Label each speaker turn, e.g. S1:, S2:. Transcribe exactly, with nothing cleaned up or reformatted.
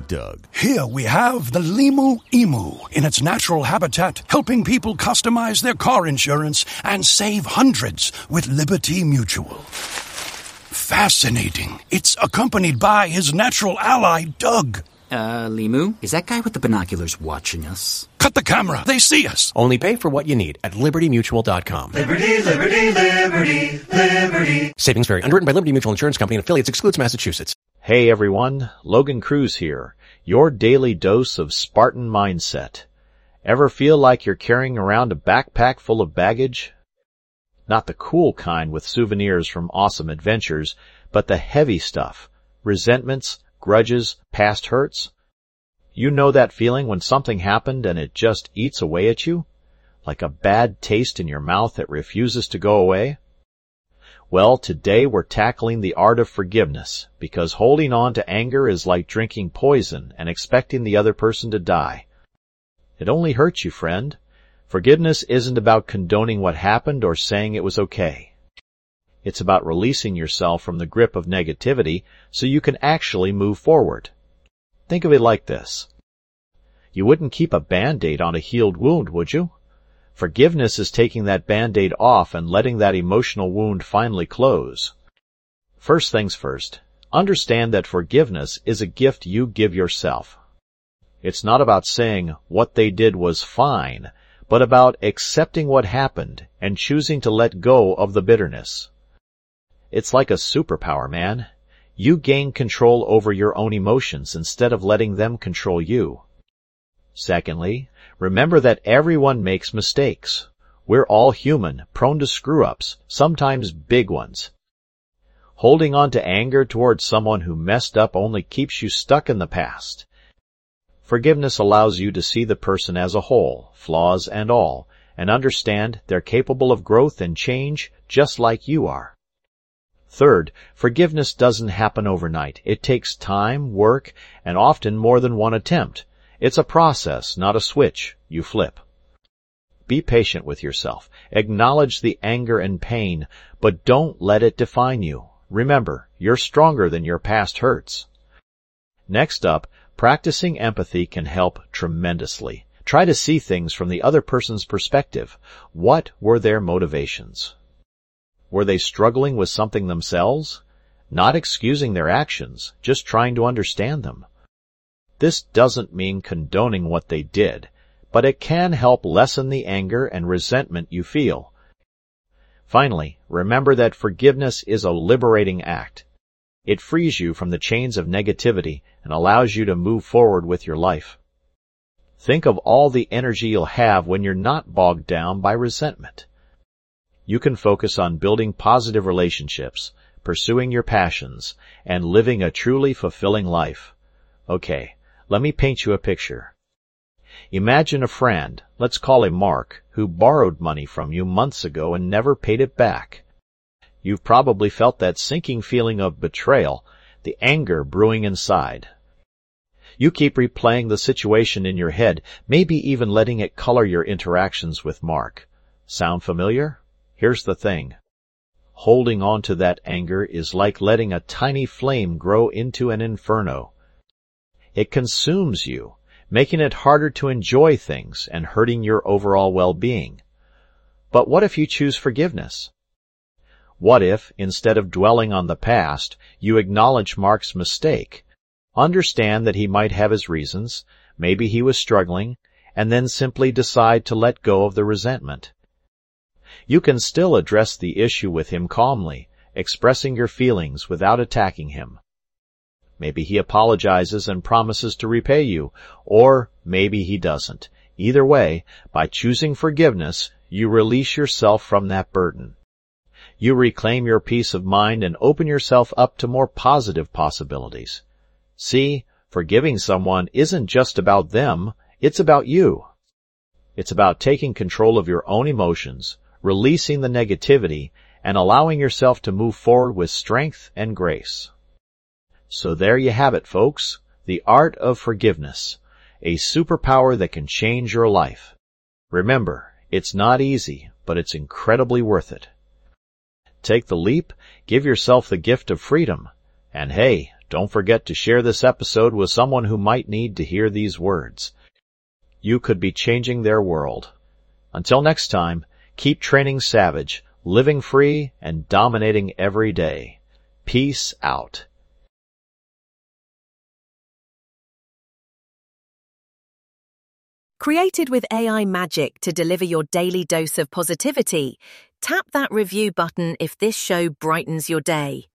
S1: Doug.
S2: Here we have the Limu Emu in its natural habitat, helping people customize their car insurance and save hundreds with Liberty Mutual. Fascinating. It's accompanied by his natural ally, Doug.
S3: Uh, Limu, is that guy with the binoculars watching us?
S2: Cut the camera. They see us.
S4: Only pay for what you need at liberty mutual dot com.
S5: Liberty, liberty, liberty, liberty.
S4: Savings vary. Underwritten by Liberty Mutual Insurance Company and affiliates. Excludes Massachusetts.
S6: Hey everyone, Logan Cruz here. Your daily dose of Spartan mindset. Ever feel like you're carrying around a backpack full of baggage? Not the cool kind with souvenirs from awesome adventures, but the heavy stuff. Resentments, grudges, past hurts. You know that feeling when something happened and it just eats away at you? Like a bad taste in your mouth that refuses to go away? Well, today we're tackling the art of forgiveness, because holding on to anger is like drinking poison and expecting the other person to die. It only hurts you, friend. Forgiveness isn't about condoning what happened or saying it was okay. It's about releasing yourself from the grip of negativity so you can actually move forward. Think of it like this. You wouldn't keep a Band-Aid on a healed wound, would you? Forgiveness is taking that Band-Aid off and letting that emotional wound finally close. First things first, understand that forgiveness is a gift you give yourself. It's not about saying what they did was fine, but about accepting what happened and choosing to let go of the bitterness. It's like a superpower, man. You gain control over your own emotions instead of letting them control you. Secondly, remember that everyone makes mistakes. We're all human, prone to screw-ups, sometimes big ones. Holding on to anger towards someone who messed up only keeps you stuck in the past. Forgiveness allows you to see the person as a whole, flaws and all, and understand they're capable of growth and change just like you are. Third, forgiveness doesn't happen overnight. It takes time, work, and often more than one attempt. It's a process, not a switch you flip. Be patient with yourself. Acknowledge the anger and pain, but don't let it define you. Remember, you're stronger than your past hurts. Next up, practicing empathy can help tremendously. Try to see things from the other person's perspective. What were their motivations? Were they struggling with something themselves? Not excusing their actions, just trying to understand them. This doesn't mean condoning what they did, but it can help lessen the anger and resentment you feel. Finally, remember that forgiveness is a liberating act. It frees you from the chains of negativity and allows you to move forward with your life. Think of all the energy you'll have when you're not bogged down by resentment. You can focus on building positive relationships, pursuing your passions, and living a truly fulfilling life. Okay, let me paint you a picture. Imagine a friend, let's call him Mark, who borrowed money from you months ago and never paid it back. You've probably felt that sinking feeling of betrayal, the anger brewing inside. You keep replaying the situation in your head, maybe even letting it color your interactions with Mark. Sound familiar? Here's the thing. Holding on to that anger is like letting a tiny flame grow into an inferno. It consumes you, making it harder to enjoy things and hurting your overall well-being. But what if you choose forgiveness? What if, instead of dwelling on the past, you acknowledge Mark's mistake, understand that he might have his reasons, maybe he was struggling, and then simply decide to let go of the resentment? You can still address the issue with him calmly, expressing your feelings without attacking him. Maybe he apologizes and promises to repay you, or maybe he doesn't. Either way, by choosing forgiveness, you release yourself from that burden. You reclaim your peace of mind and open yourself up to more positive possibilities. See, forgiving someone isn't just about them, it's about you. It's about taking control of your own emotions, releasing the negativity, and allowing yourself to move forward with strength and grace. So there you have it, folks, the art of forgiveness, a superpower that can change your life. Remember, it's not easy, but it's incredibly worth it. Take the leap, give yourself the gift of freedom, and hey, Don't forget to share this episode with someone who might need to hear these words. You could be changing their world. Until next time, keep training savage, living free, and dominating every day. Peace out.
S1: Created with A I magic to deliver your daily dose of positivity, tap that review button if this show brightens your day.